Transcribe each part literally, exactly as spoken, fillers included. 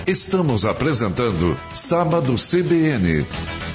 Estamos apresentando Sábado C B N.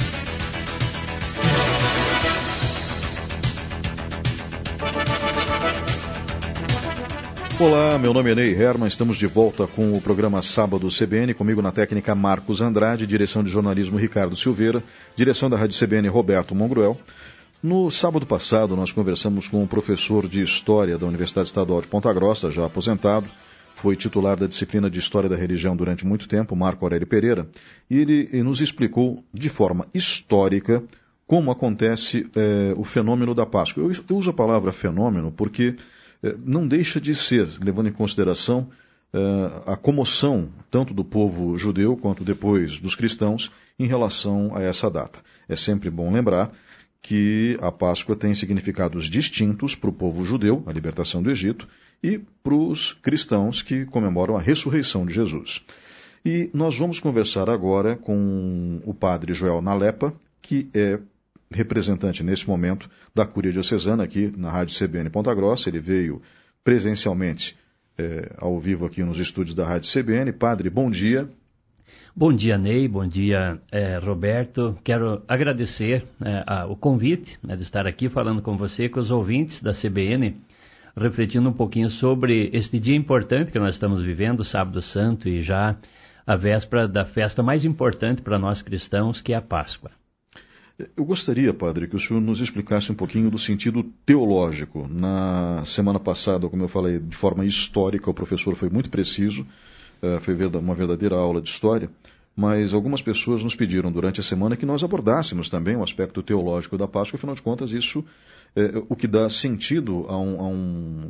Olá, meu nome é Ney Herman, estamos de volta com o programa Sábado C B N, comigo na técnica Marcos Andrade, direção de jornalismo Ricardo Silveira, direção da Rádio C B N Roberto Mongruel. No sábado passado nós conversamos com um professor de História da Universidade Estadual de Ponta Grossa, já aposentado, foi titular da disciplina de História da Religião durante muito tempo, Marco Aurélio Pereira, e ele nos explicou de forma histórica como acontece é, o fenômeno da Páscoa. Eu, eu uso a palavra fenômeno porque não deixa de ser, levando em consideração uh, a comoção tanto do povo judeu quanto depois dos cristãos em relação a essa data. É sempre bom lembrar que a Páscoa tem significados distintos para o povo judeu, a libertação do Egito, e para os cristãos que comemoram a ressurreição de Jesus. E nós vamos conversar agora com o padre Joel Nalepa, que é representante nesse momento da Cúria Diocesana aqui na Rádio C B N Ponta Grossa. Ele veio presencialmente é, ao vivo aqui nos estúdios da Rádio C B N. Padre, bom dia. Bom dia, Ney. Bom dia, é, Roberto. Quero agradecer é, a, o convite né, de estar aqui falando com você e com os ouvintes da C B N, refletindo um pouquinho sobre este dia importante que nós estamos vivendo, Sábado Santo, e já a véspera da festa mais importante para nós cristãos, que é a Páscoa. Eu gostaria, padre, que o senhor nos explicasse um pouquinho do sentido teológico. Na semana passada, como eu falei, de forma histórica, o professor foi muito preciso, foi uma verdadeira aula de história, mas algumas pessoas nos pediram durante a semana que nós abordássemos também o aspecto teológico da Páscoa. Afinal de contas, isso é o que dá sentido a um, a um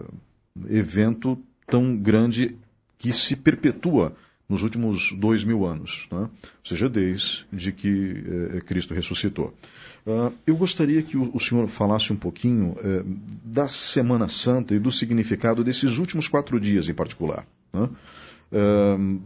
evento tão grande que se perpetua nos últimos dois mil anos, né? Ou seja, desde que eh, Cristo ressuscitou. Uh, eu gostaria que o, o senhor falasse um pouquinho eh, da Semana Santa e do significado desses últimos quatro dias em particular, né? Uh,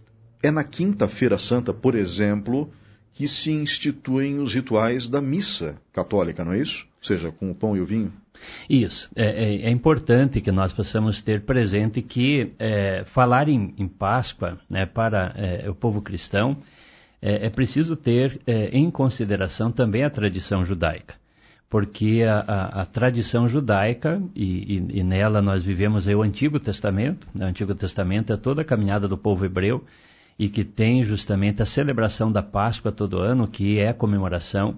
é na Quinta-feira Santa, por exemplo, que se instituem os rituais da missa católica, não é isso? Ou seja, com o pão e o vinho? Isso. É, é, é importante que nós possamos ter presente que é, falar em, em Páscoa, né, para é, o povo cristão, é, é preciso ter é, em consideração também a tradição judaica. Porque a, a, a tradição judaica, e, e, e nela nós vivemos aí o Antigo Testamento, né, o Antigo Testamento é toda a caminhada do povo hebreu, e que tem justamente a celebração da Páscoa todo ano, que é a comemoração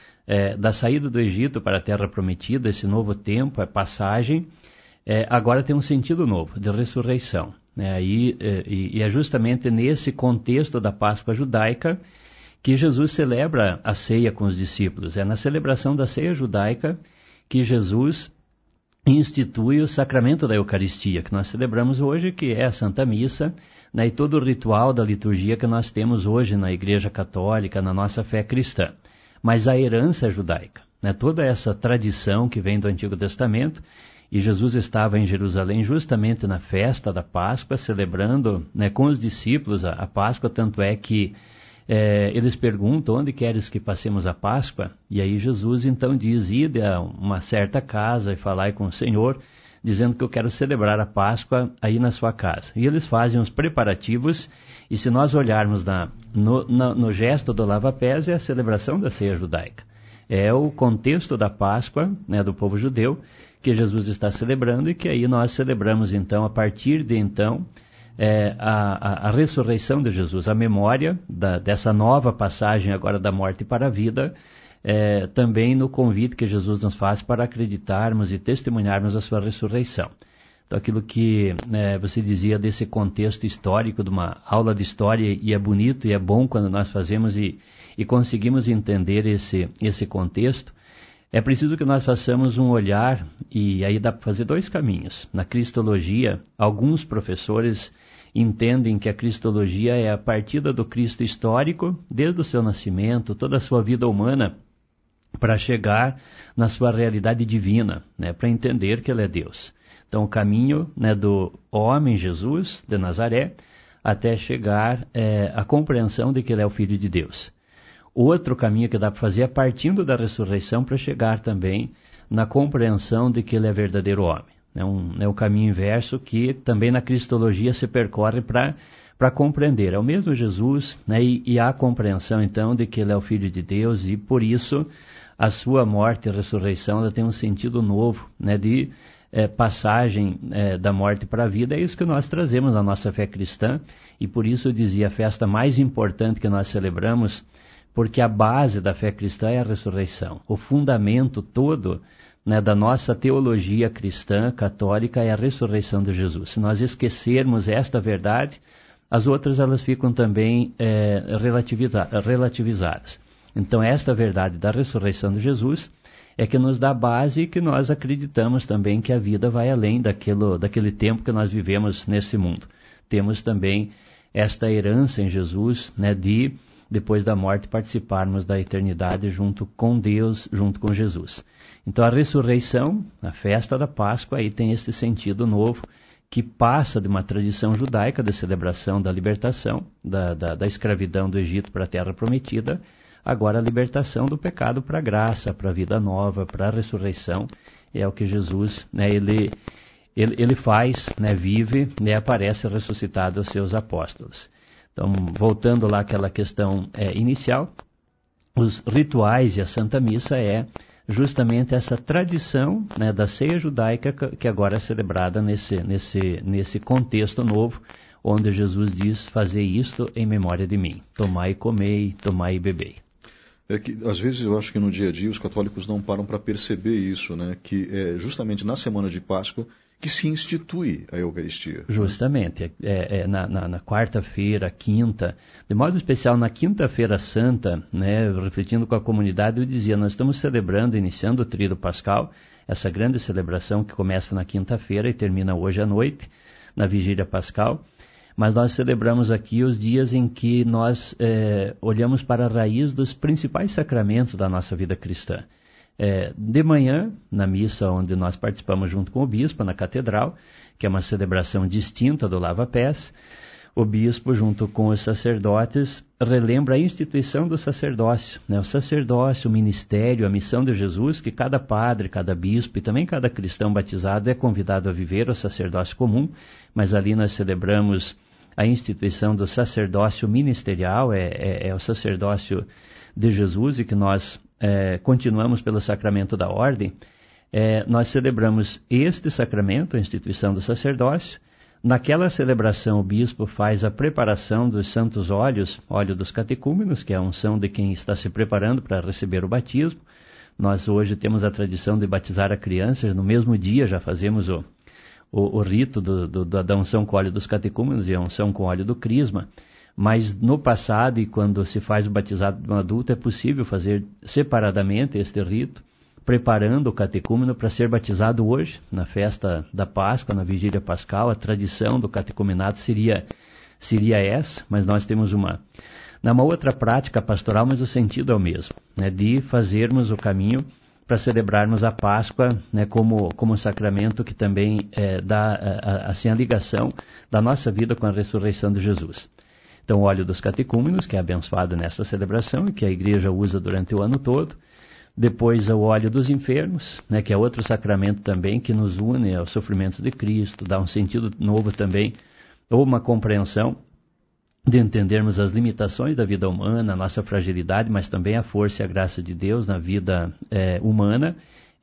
é, da saída do Egito para a Terra Prometida, esse novo tempo, a passagem, é, agora tem um sentido novo, de ressurreição. Né? E, e, e é justamente nesse contexto da Páscoa judaica que Jesus celebra a ceia com os discípulos. É na celebração da ceia judaica que Jesus institui o sacramento da Eucaristia, que nós celebramos hoje, que é a Santa Missa, né, e todo o ritual da liturgia que nós temos hoje na Igreja Católica, na nossa fé cristã. Mas a herança judaica, né, toda essa tradição que vem do Antigo Testamento, e Jesus estava em Jerusalém justamente na festa da Páscoa, celebrando, né, com os discípulos a, a Páscoa, tanto é que é, eles perguntam, onde queres que passemos a Páscoa? E aí Jesus então diz, ide a uma certa casa e falai com o Senhor, dizendo que eu quero celebrar a Páscoa aí na sua casa. E eles fazem os preparativos, e se nós olharmos na, no, na, no gesto do lava-pés, é a celebração da ceia judaica. É o contexto da Páscoa, né, do povo judeu, que Jesus está celebrando, e que aí nós celebramos então, a partir de então, é, a, a, a ressurreição de Jesus, a memória da, dessa nova passagem agora da morte para a vida, É, também no convite que Jesus nos faz para acreditarmos e testemunharmos a sua ressurreição. Então, aquilo que né, você dizia desse contexto histórico, de uma aula de história, e é bonito e é bom quando nós fazemos e, e conseguimos entender esse, esse contexto, é preciso que nós façamos um olhar, e aí dá para fazer dois caminhos. Na Cristologia, alguns professores entendem que a Cristologia é a partida do Cristo histórico, desde o seu nascimento, toda a sua vida humana, para chegar na sua realidade divina, né, para entender que Ele é Deus. Então, o caminho, né, do homem Jesus de Nazaré até chegar é, à compreensão de que Ele é o Filho de Deus. Outro caminho que dá para fazer é partindo da ressurreição para chegar também na compreensão de que Ele é verdadeiro homem. É um, é um caminho inverso que também na Cristologia se percorre para para compreender. É o mesmo Jesus, né, e, e há a compreensão, então, de que ele é o Filho de Deus e, por isso, a sua morte e ressurreição ela tem um sentido novo, né, de é, passagem é, da morte para a vida. É isso que nós trazemos na nossa fé cristã e, por isso, eu dizia, a festa mais importante que nós celebramos, porque a base da fé cristã é a ressurreição. O fundamento todo, né, da nossa teologia cristã, católica, é a ressurreição de Jesus. Se nós esquecermos esta verdade, as outras elas ficam também é, relativiza- relativizadas. Então, esta verdade da ressurreição de Jesus é que nos dá base e que nós acreditamos também que a vida vai além daquilo, daquele tempo que nós vivemos nesse mundo. Temos também esta herança em Jesus, né, de, depois da morte, participarmos da eternidade junto com Deus, junto com Jesus. Então, a ressurreição, a festa da Páscoa, aí tem este sentido novo, que passa de uma tradição judaica de celebração da libertação, da, da, da escravidão do Egito para a Terra Prometida, agora a libertação do pecado para a graça, para a vida nova, para a ressurreição. É o que Jesus, né, ele, ele, ele faz, né, vive, né, aparece ressuscitado aos seus apóstolos. Então, voltando lá àquela questão é, inicial, os rituais e a Santa Missa é justamente essa tradição, né, da ceia judaica que agora é celebrada nesse, nesse, nesse contexto novo, onde Jesus diz, fazei isto em memória de mim. Tomai e comei, tomai e bebei. É que, às vezes, eu acho que no dia a dia os católicos não param para perceber isso, né? Que é justamente na semana de Páscoa que se institui a Eucaristia. Justamente, é, é, na, na, na quarta-feira, quinta, de modo especial na quinta-feira santa, né, refletindo com a comunidade, eu dizia, nós estamos celebrando, iniciando o Tríduo Pascal, essa grande celebração que começa na quinta-feira e termina hoje à noite, na Vigília Pascal, mas nós celebramos aqui os dias em que nós é, olhamos para a raiz dos principais sacramentos da nossa vida cristã. É, de manhã, na missa onde nós participamos junto com o bispo, na catedral, que é uma celebração distinta do lava-pés, o bispo, junto com os sacerdotes, relembra a instituição do sacerdócio, né? O sacerdócio, o ministério, a missão de Jesus, que cada padre, cada bispo e também cada cristão batizado é convidado a viver o sacerdócio comum, mas ali nós celebramos a instituição do sacerdócio ministerial, é, é, é o sacerdócio de Jesus e que nós É, continuamos pelo sacramento da ordem, é, nós celebramos este sacramento, a instituição do sacerdócio. Naquela celebração o bispo faz a preparação dos santos óleos, óleo dos catecúmenos, que é a unção de quem está se preparando para receber o batismo. Nós hoje temos a tradição de batizar a crianças, no mesmo dia já fazemos o, o, o rito do, do, da unção com óleo dos catecúmenos e a unção com óleo do crisma. Mas no passado, e quando se faz o batizado de um adulto, é possível fazer separadamente este rito, preparando o catecúmeno para ser batizado hoje, na festa da Páscoa, na Vigília Pascal. A tradição do catecumenato seria, seria essa, mas nós temos uma, uma outra prática pastoral, mas o sentido é o mesmo, né, de fazermos o caminho para celebrarmos a Páscoa, né, como, como sacramento que também é, dá a, assim, a ligação da nossa vida com a ressurreição de Jesus. Então, o óleo dos catecúmenos, que é abençoado nessa celebração e que a igreja usa durante o ano todo. Depois, o óleo dos enfermos, né, que é outro sacramento também que nos une aos sofrimentos de Cristo, dá um sentido novo também, ou uma compreensão de entendermos as limitações da vida humana, a nossa fragilidade, mas também a força e a graça de Deus na vida é, humana.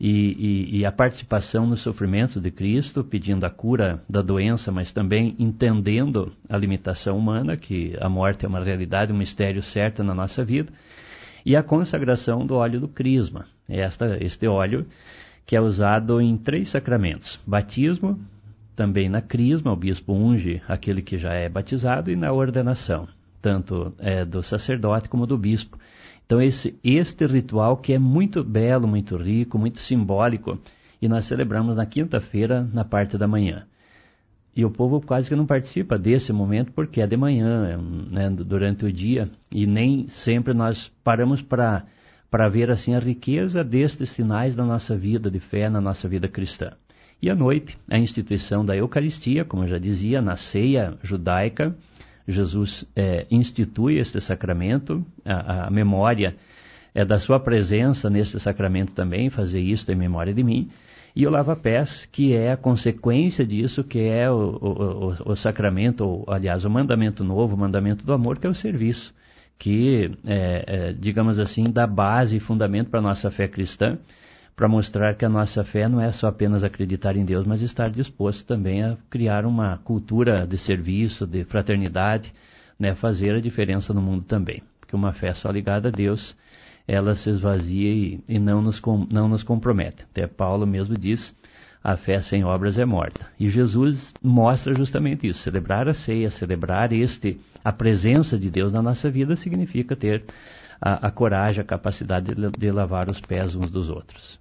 E, e, e a participação nos sofrimentos de Cristo, pedindo a cura da doença, mas também entendendo a limitação humana, que a morte é uma realidade, um mistério certo na nossa vida, e a consagração do óleo do crisma, esta, este óleo que é usado em três sacramentos: batismo, também na crisma, o bispo unge aquele que já é batizado, e na ordenação, tanto é, do sacerdote como do bispo. Então, esse, este ritual que é muito belo, muito rico, muito simbólico, e nós celebramos na quinta-feira, na parte da manhã. E o povo quase que não participa desse momento, porque é de manhã, né, durante o dia, e nem sempre nós paramos para para ver assim a riqueza destes sinais da nossa vida de fé, na nossa vida cristã. E à noite, a instituição da Eucaristia, como eu já dizia, na ceia judaica, Jesus é, institui este sacramento, a, a memória é da sua presença neste sacramento também, fazer isto em memória de mim. E o lava-pés, que é a consequência disso, que é o, o, o, o sacramento, ou, aliás, o mandamento novo, o mandamento do amor, que é o serviço, que, é, é, digamos assim, dá base e fundamento para a nossa fé cristã, para mostrar que a nossa fé não é só apenas acreditar em Deus, mas estar disposto também a criar uma cultura de serviço, de fraternidade, né, fazer a diferença no mundo também. Porque uma fé só ligada a Deus, ela se esvazia e, e não, nos, não nos compromete. Até Paulo mesmo diz, a fé sem obras é morta. E Jesus mostra justamente isso. Celebrar a ceia, celebrar este, a presença de Deus na nossa vida significa ter a, a coragem, a capacidade de, de lavar os pés uns dos outros.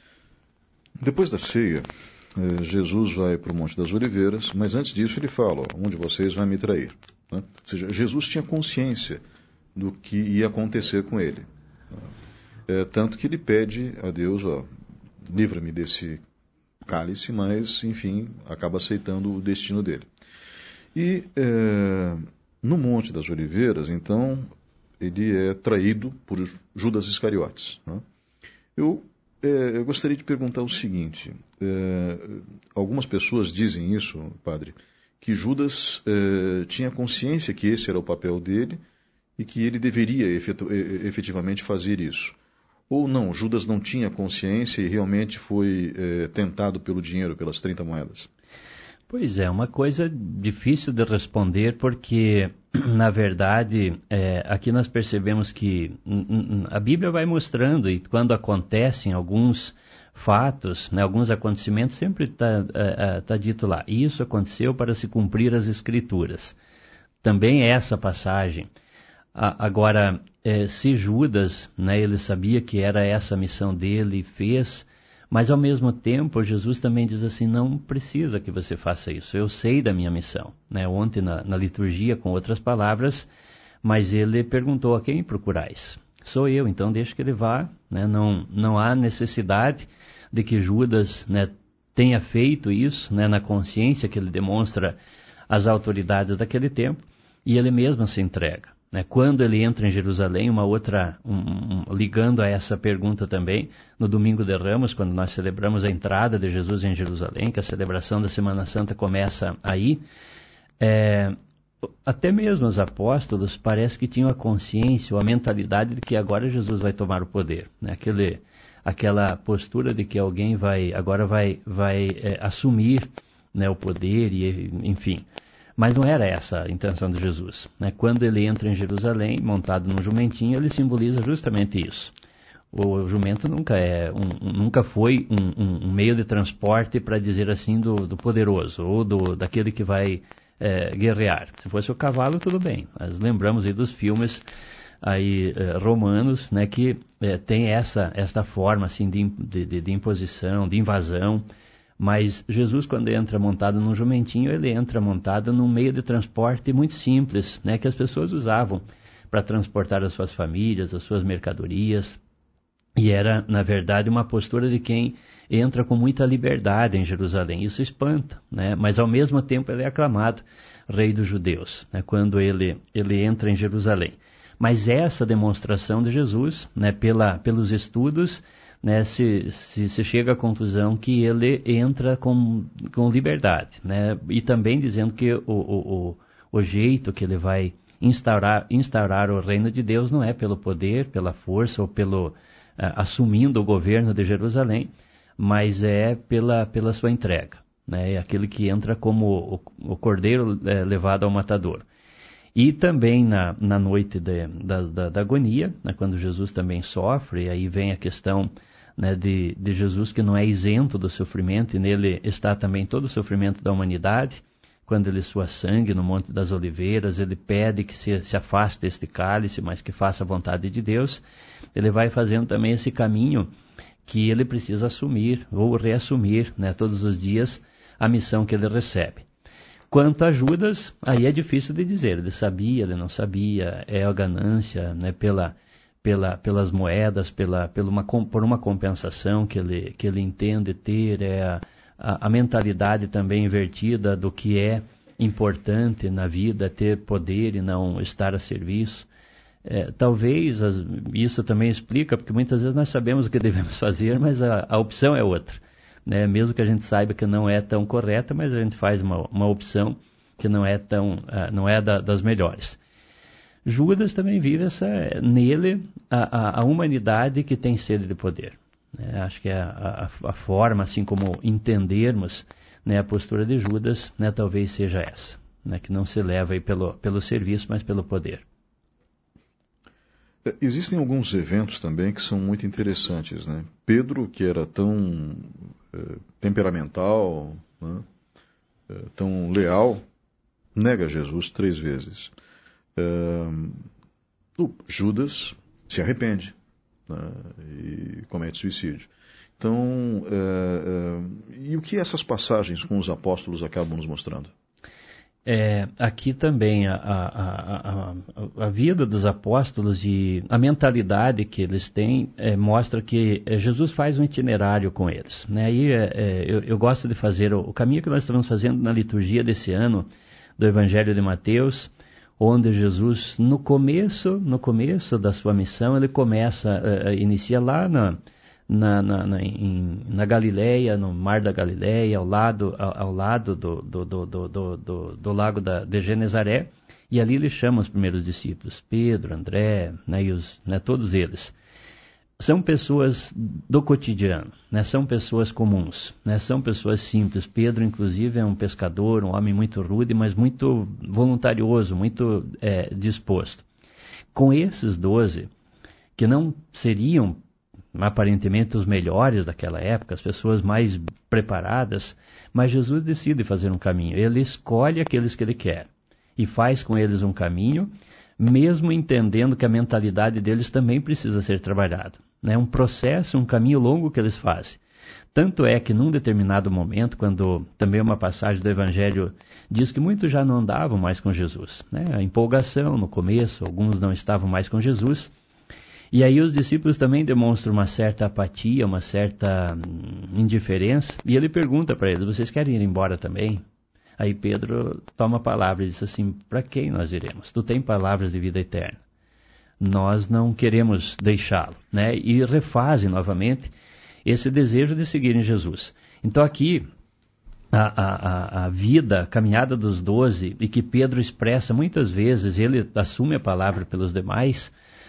Depois da ceia, Jesus vai para o Monte das Oliveiras, mas antes disso ele fala, ó, um de vocês vai me trair. Né? Ou seja, Jesus tinha consciência do que ia acontecer com ele. É, tanto que ele pede a Deus, ó, livra-me desse cálice, mas, enfim, acaba aceitando o destino dele. E é, no Monte das Oliveiras, então, ele é traído por Judas Iscariotes. Né? Eu, é, eu gostaria de perguntar o seguinte, é, algumas pessoas dizem isso, padre, que Judas é, tinha consciência que esse era o papel dele, e que ele deveria efetu- efetivamente fazer isso. Ou não, Judas não tinha consciência e realmente foi eh, tentado pelo dinheiro, pelas trinta moedas? Pois é, uma coisa difícil de responder, porque, na verdade, é, aqui nós percebemos que n- n- a Bíblia vai mostrando, e quando acontecem alguns fatos, né, alguns acontecimentos, sempre está é, tá dito lá, isso aconteceu para se cumprir as Escrituras. Também essa passagem. Agora, eh, se Judas, né, ele sabia que era essa a missão dele e fez, mas ao mesmo tempo Jesus também diz assim, não precisa que você faça isso, eu sei da minha missão. Né? Ontem na, na liturgia, com outras palavras, mas ele perguntou, a quem procurais? Sou eu, então deixa que ele vá. Né? Não, não há necessidade de que Judas, né, tenha feito isso, né, na consciência que ele demonstra às autoridades daquele tempo, e ele mesmo se entrega. Quando ele entra em Jerusalém, uma outra, um, um, ligando a essa pergunta também, no Domingo de Ramos, quando nós celebramos a entrada de Jesus em Jerusalém, que a celebração da Semana Santa começa aí, é, até mesmo os apóstolos parece que tinham a consciência ou a mentalidade de que agora Jesus vai tomar o poder. Né? Aquele, aquela postura de que alguém vai, agora vai, vai é, assumir, né, o poder, e enfim... Mas não era essa a intenção de Jesus. Né? Quando ele entra em Jerusalém, montado num jumentinho, ele simboliza justamente isso. O jumento nunca, é um, nunca foi um, um, um meio de transporte, para dizer assim, do, do poderoso, ou do, daquele que vai é, guerrear. Se fosse o cavalo, tudo bem. Nós lembramos aí dos filmes aí, é, romanos, né, que é, tem essa, essa forma assim, de, de, de imposição, de invasão. Mas Jesus, quando entra montado num jumentinho, ele entra montado num meio de transporte muito simples, né, que as pessoas usavam para transportar as suas famílias, as suas mercadorias. E era, na verdade, uma postura de quem entra com muita liberdade em Jerusalém. Isso espanta, né? Mas ao mesmo tempo ele é aclamado rei dos judeus, né, quando ele, ele entra em Jerusalém. Mas essa demonstração de Jesus, né, pela, pelos estudos, né, se, se, se chega à conclusão que ele entra com, com liberdade, né, e também dizendo que o, o, o, o jeito que ele vai instaurar, instaurar o reino de Deus não é pelo poder, pela força ou pelo uh, assumindo o governo de Jerusalém, mas é pela, pela sua entrega, né, é aquele que entra como o, o cordeiro é, levado ao matador. E também na, na noite de, da, da, da agonia, né, quando Jesus também sofre, aí vem a questão, né, de, de Jesus que não é isento do sofrimento, e nele está também todo o sofrimento da humanidade. Quando ele sua sangue no Monte das Oliveiras, ele pede que se, se afaste este cálice, mas que faça a vontade de Deus. Ele vai fazendo também esse caminho que ele precisa assumir ou reassumir, né, todos os dias a missão que ele recebe. Quanto a Judas, aí é difícil de dizer, ele sabia, ele não sabia, é a ganância, né, pela, pela, pelas moedas, pela, pela uma, por uma compensação que ele, que ele entende ter, é a, a, a mentalidade também invertida do que é importante na vida, ter poder e não estar a serviço. É, talvez as, isso também explica, porque muitas vezes nós sabemos o que devemos fazer, mas a, a opção é outra. né? Mesmo que a gente saiba que não é tão correta, mas a gente faz uma, uma opção que não é, tão, uh, não é da, das melhores. Judas também vive essa, nele a, a, a humanidade que tem sede de poder. Né? Acho que a, a, a forma, assim como entendermos, né, a postura de Judas, né, talvez seja essa, né, que não se leva aí pelo, pelo serviço, mas pelo poder. Existem alguns eventos também que são muito interessantes, né? Pedro, que era tão eh, temperamental, né, eh, tão leal, nega Jesus três vezes. Uh, o Judas se arrepende, né, e comete suicídio. Então, uh, uh, e o que essas passagens com os apóstolos acabam nos mostrando? É, aqui também a, a, a, a vida dos apóstolos e a mentalidade que eles têm é, mostra que é, Jesus faz um itinerário com eles. Né? Aí é, é, eu, eu gosto de fazer o, o caminho que nós estamos fazendo na liturgia desse ano do Evangelho de Mateus, onde Jesus, no começo, no começo da sua missão, ele começa, uh, inicia lá na, na, na, na, em, na Galileia, no Mar da Galileia, ao lado, ao, ao lado do, do, do, do, do, do, do lago da, de Genezaré, e ali ele chama os primeiros discípulos, Pedro, André, né, e os, né, todos eles. São pessoas do cotidiano, né? São pessoas comuns, né? São pessoas simples. Pedro, inclusive, é um pescador, um homem muito rude, mas muito voluntarioso, muito é, disposto. Com esses doze, que não seriam aparentemente os melhores daquela época, as pessoas mais preparadas, mas Jesus decide fazer um caminho. Ele escolhe aqueles que ele quer e faz com eles um caminho, mesmo entendendo que a mentalidade deles também precisa ser trabalhada. É um processo, um caminho longo que eles fazem. Tanto é que num determinado momento, quando também uma passagem do Evangelho diz que muitos já não andavam mais com Jesus, né? A empolgação no começo, alguns não estavam mais com Jesus, e aí os discípulos também demonstram uma certa apatia, uma certa indiferença, e ele pergunta para eles, vocês querem ir embora também? Aí Pedro toma a palavra e diz assim, para quem nós iremos? Tu tem palavras de vida eterna. Nós não queremos deixá-lo, né? E refazem novamente esse desejo de seguirem Jesus. Então aqui, a, a, a vida, a caminhada dos doze, e que Pedro expressa muitas vezes, ele assume a palavra pelos demais,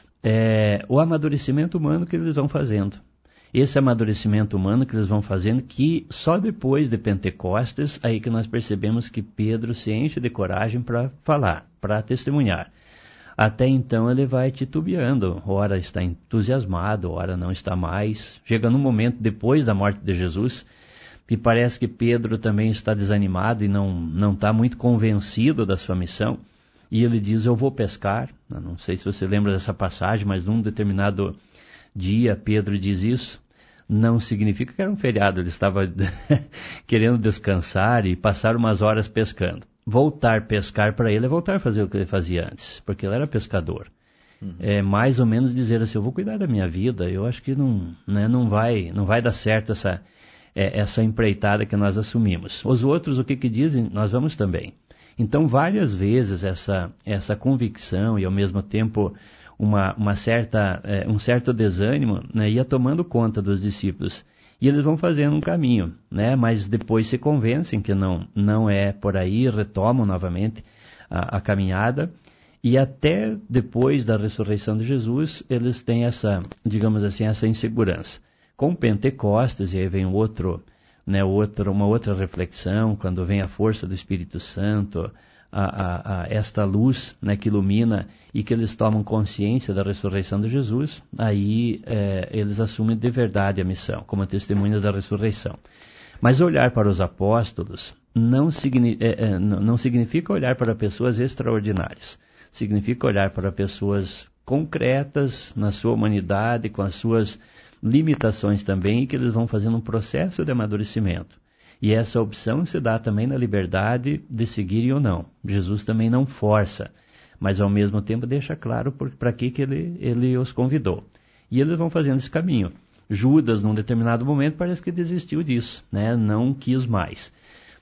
é o amadurecimento humano que eles vão fazendo. Esse amadurecimento humano que eles vão fazendo, que só depois de Pentecostes, aí que nós percebemos que Pedro se enche de coragem para falar, para testemunhar. Até então ele vai titubeando, ora está entusiasmado, ora não está mais. Chega num momento depois da morte de Jesus, que parece que Pedro também está desanimado e não não está muito convencido da sua missão. E ele diz, eu vou pescar. Eu não sei se você lembra dessa passagem, mas num determinado dia Pedro diz isso. Não significa que era um feriado, ele estava querendo descansar e passar umas horas pescando. Voltar a pescar para ele é voltar a fazer o que ele fazia antes, porque ele era pescador. Uhum. É mais ou menos dizer assim, eu vou cuidar da minha vida, eu acho que não, né, não, vai, não vai dar certo essa, é, essa empreitada que nós assumimos. Os outros, o que, que dizem? Nós vamos também. Então, várias vezes essa, essa convicção e ao mesmo tempo uma, uma certa, é, um certo desânimo, né, ia tomando conta dos discípulos. E eles vão fazendo um caminho, né? Mas depois se convencem que não, não é por aí, retomam novamente a, a caminhada. E até depois da ressurreição de Jesus, eles têm essa, digamos assim, essa insegurança. Com Pentecostes, e aí vem outro, né, outro, uma outra reflexão, quando vem a força do Espírito Santo, a, a, a esta luz, né, que ilumina e que eles tomam consciência da ressurreição de Jesus, aí é, eles assumem de verdade a missão, como testemunhas da ressurreição. Mas olhar para os apóstolos não, signi- é, é, não significa olhar para pessoas extraordinárias, significa olhar para pessoas concretas na sua humanidade, com as suas limitações também, e que eles vão fazendo um processo de amadurecimento. E essa opção se dá também na liberdade de seguirem ou não. Jesus também não força, mas ao mesmo tempo deixa claro para que, que ele, ele os convidou. E eles vão fazendo esse caminho. Judas, num determinado momento, parece que desistiu disso, né? Não quis mais.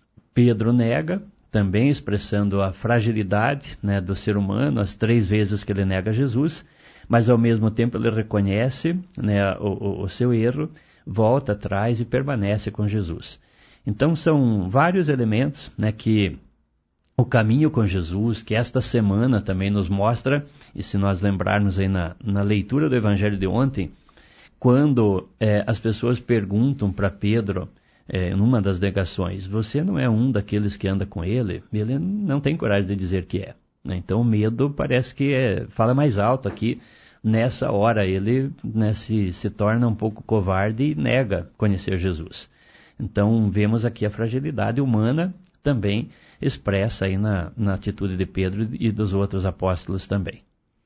Pedro nega, também expressando a fragilidade, né, do ser humano, as três vezes que ele nega Jesus, mas ao mesmo tempo ele reconhece, né, o, o, o seu erro, volta atrás e permanece com Jesus. Então são vários elementos, né, que o caminho com Jesus, que esta semana também nos mostra, e se nós lembrarmos aí na, na leitura do Evangelho de ontem, quando é, as pessoas perguntam para Pedro, é, numa das negações, você não é um daqueles que anda com ele? Ele não tem coragem de dizer que é. Né? Então o medo parece que é, fala mais alto aqui. Nessa hora ele, né, se, se torna um pouco covarde e nega conhecer Jesus. Então vemos aqui a fragilidade humana também expressa aí na, na atitude de Pedro e dos outros apóstolos também.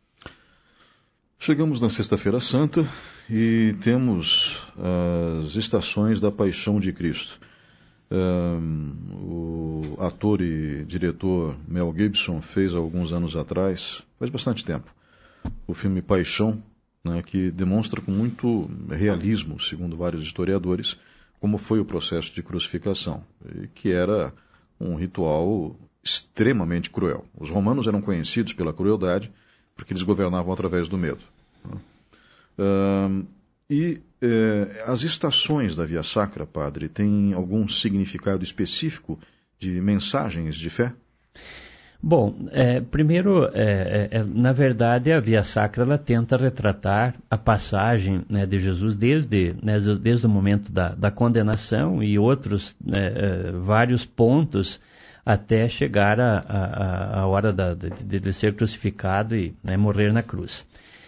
Chegamos na Sexta-feira Santa e temos as estações da Paixão de Cristo. Um, o ator e diretor Mel Gibson fez há alguns anos atrás, faz bastante tempo, o filme Paixão, né, que demonstra com muito realismo, segundo vários historiadores, como foi o processo de crucificação, que era um ritual extremamente cruel. Os romanos eram conhecidos pela crueldade, porque eles governavam através do medo. Uh, e eh, as estações da Via Sacra, padre, têm algum significado específico de mensagens de fé? Bom, é, primeiro, é, é, na verdade, a Via Sacra ela tenta retratar a passagem, né, de Jesus desde, né, desde o momento da, da condenação e outros né, é, vários pontos até chegar a, a, a hora da, de, de ser crucificado e né, morrer na cruz.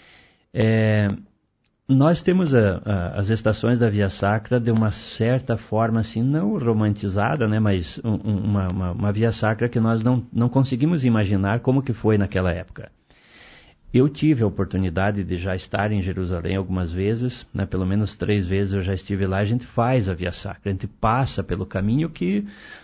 É, nós temos a, a, as estações da Via Sacra de uma certa forma, assim, não romantizada, né, mas um, uma, uma, uma Via Sacra que nós não, não conseguimos imaginar como que foi naquela época. Eu tive a oportunidade de já estar em Jerusalém algumas vezes, né, pelo menos três vezes eu já estive lá. A gente faz a Via Sacra, a gente passa pelo caminho que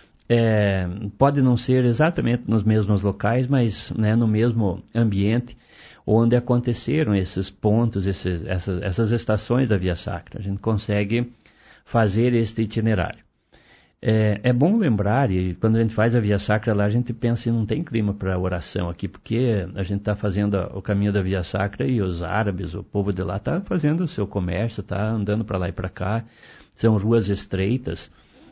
é, pode não ser exatamente nos mesmos locais, mas né, no mesmo ambiente onde aconteceram esses pontos, esses, essas, essas estações da Via Sacra. A gente consegue fazer este itinerário. É, é bom lembrar, e quando a gente faz a Via Sacra lá, a gente pensa que não tem clima para oração aqui, porque a gente está fazendo o caminho da Via Sacra e os árabes, o povo de lá, está fazendo o seu comércio, está andando para lá e para cá. São ruas estreitas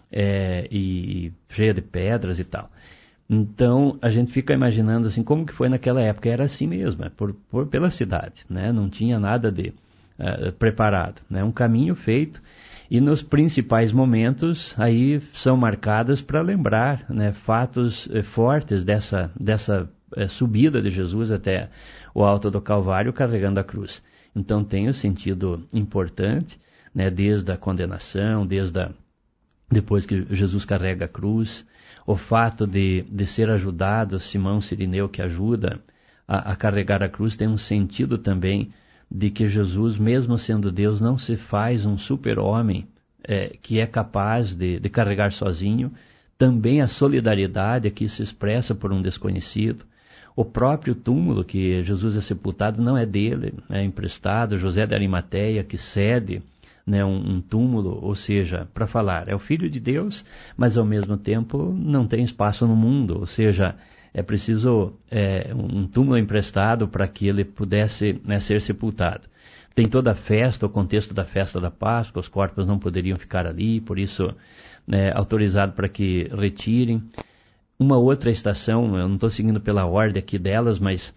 é, e cheias de pedras e tal. Então, a gente fica imaginando assim, como que foi naquela época. Era assim mesmo, por, por, pela cidade, né? Não tinha nada de uh, preparado, né? Um caminho feito, e nos principais momentos aí são marcados para lembrar, né, fatos eh, fortes dessa, dessa eh, subida de Jesus até o alto do Calvário carregando a cruz. Então tem um sentido importante, né, desde a condenação, desde a, depois que Jesus carrega a cruz, o fato de, de ser ajudado, Simão Cirineu que ajuda a, a carregar a cruz, tem um sentido também de que Jesus, mesmo sendo Deus, não se faz um super-homem é, que é capaz de, de carregar sozinho. Também a solidariedade que se expressa por um desconhecido. O próprio túmulo que Jesus é sepultado não é dele, é emprestado. José de Arimateia que cede, né, um, um túmulo, ou seja, para falar, é o Filho de Deus, mas ao mesmo tempo não tem espaço no mundo, ou seja, é preciso é, um túmulo emprestado para que ele pudesse né, ser sepultado. Tem toda a festa, o contexto da festa da Páscoa, os corpos não poderiam ficar ali, por isso né, autorizado para que retirem. Uma outra estação, eu não estou seguindo pela ordem aqui delas, mas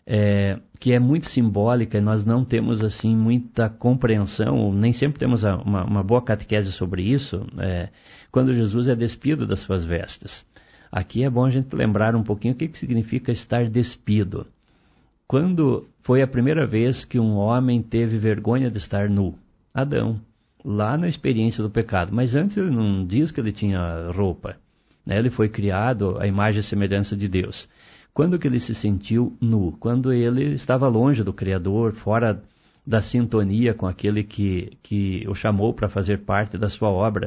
É, que é muito simbólica e nós não temos assim muita compreensão, nem sempre temos a, uma, uma boa catequese sobre isso, é, quando Jesus é despido das suas vestes. Aqui é bom a gente lembrar um pouquinho o que, que significa estar despido. Quando foi a primeira vez que um homem teve vergonha de estar nu? Adão, lá na experiência do pecado, mas antes ele não diz que ele tinha roupa, né? Ele foi criado à imagem e semelhança de Deus. Quando que ele se sentiu nu? Quando ele estava longe do Criador, fora da sintonia com aquele que, que o chamou para fazer parte da sua obra.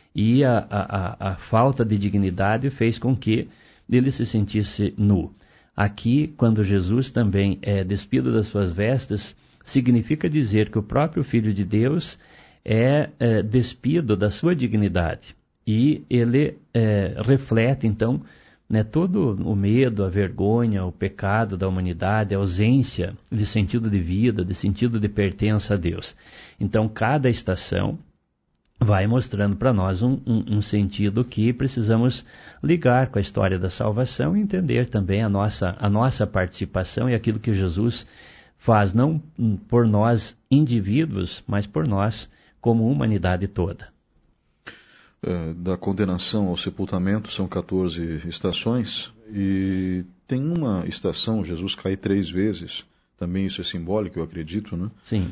E a, a, a falta de dignidade fez com que ele se sentisse nu. Aqui, quando Jesus também é despido das suas vestes, significa dizer que o próprio Filho de Deus é, é despido da sua dignidade. E ele é, reflete, então, né, todo o medo, a vergonha, o pecado da humanidade, a ausência de sentido de vida, de sentido de pertença a Deus. Então, cada estação vai mostrando para nós um, um, um sentido que precisamos ligar com a história da salvação e entender também a nossa, a nossa participação e aquilo que Jesus faz, não por nós indivíduos, mas por nós como humanidade toda. É, da condenação ao sepultamento são quatorze estações e tem uma estação, Jesus cai três vezes, também isso é simbólico, eu acredito, né? Sim.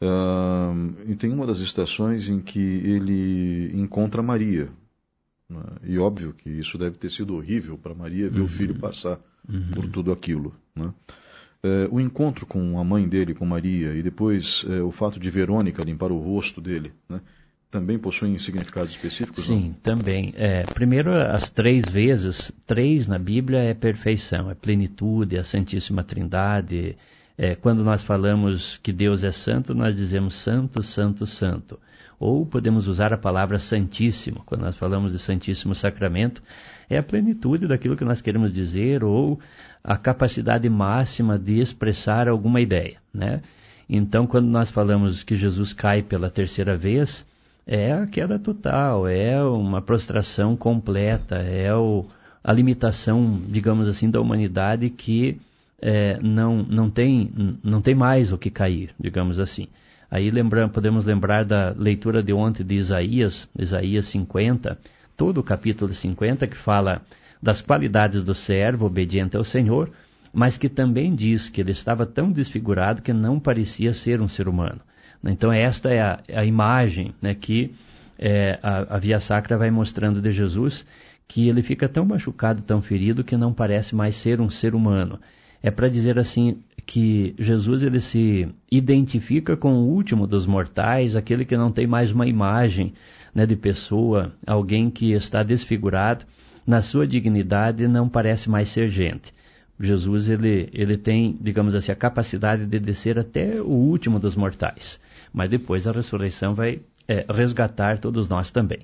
Uh, e tem uma das estações em que ele encontra Maria. Né? E óbvio que isso deve ter sido horrível para Maria ver uhum. o filho passar uhum. por tudo aquilo. Né? Uh, o encontro com a mãe dele, com Maria, e depois uh, o fato de Verônica limpar o rosto dele, né? Também possuem significados específicos? Sim, não? também. É, primeiro, as três vezes, três na Bíblia é perfeição, é plenitude, é a Santíssima Trindade. É, quando nós falamos que Deus é santo, nós dizemos santo, santo, santo. Ou podemos usar a palavra santíssimo, quando nós falamos de Santíssimo Sacramento, é a plenitude daquilo que nós queremos dizer, ou a capacidade máxima de expressar alguma ideia, né? Então, quando nós falamos que Jesus cai pela terceira vez, é a queda total, é uma prostração completa, é o, a limitação, digamos assim, da humanidade que É, não, não, tem, não tem mais o que cair, digamos assim. Aí lembra, podemos lembrar da leitura de ontem de Isaías, Isaías cinquenta, todo o capítulo cinquenta, que fala das qualidades do servo obediente ao Senhor, mas que também diz que ele estava tão desfigurado que não parecia ser um ser humano. Então esta é a, a imagem, né, que é, a, a Via Sacra vai mostrando de Jesus, que ele fica tão machucado, tão ferido, que não parece mais ser um ser humano. É para dizer assim que Jesus ele se identifica com o último dos mortais, aquele que não tem mais uma imagem, né, de pessoa, alguém que está desfigurado, na sua dignidade não parece mais ser gente. Jesus ele, ele tem, digamos assim, a capacidade de descer até o último dos mortais, mas depois a ressurreição vai é, resgatar todos nós também.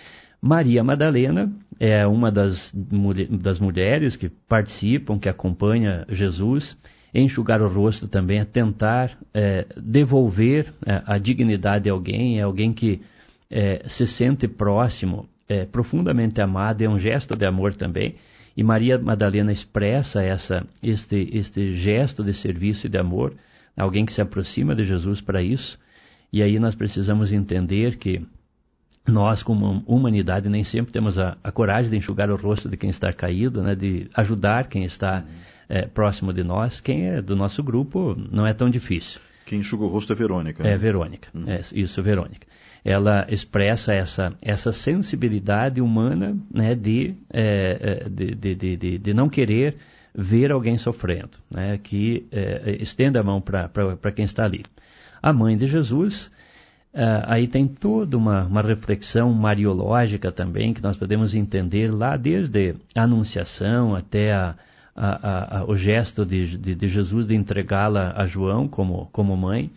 Maria Madalena é uma das, das mulheres que participam, que acompanha Jesus. Enxugar o rosto também é tentar é, devolver é, a dignidade a alguém, é alguém que é, se sente próximo, é profundamente amado, é um gesto de amor também. E Maria Madalena expressa essa, este, este gesto de serviço e de amor, alguém que se aproxima de Jesus para isso. E aí nós precisamos entender que nós, como humanidade, nem sempre temos a, a coragem de enxugar o rosto de quem está caído, né, de ajudar quem está é, próximo de nós. Quem é do nosso grupo não é tão difícil. Quem enxuga o rosto é Verônica. É, né? Verônica. Hum. É, isso, Verônica. Ela expressa essa, essa sensibilidade humana, né, de, é, de, de, de, de, de não querer ver alguém sofrendo, né, que é, estenda a mão para quem está ali. A mãe de Jesus... Uh, aí tem toda uma, uma reflexão mariológica também, que nós podemos entender lá desde a anunciação até a, a, a, o gesto de, de, de Jesus de entregá-la a João como, como mãe.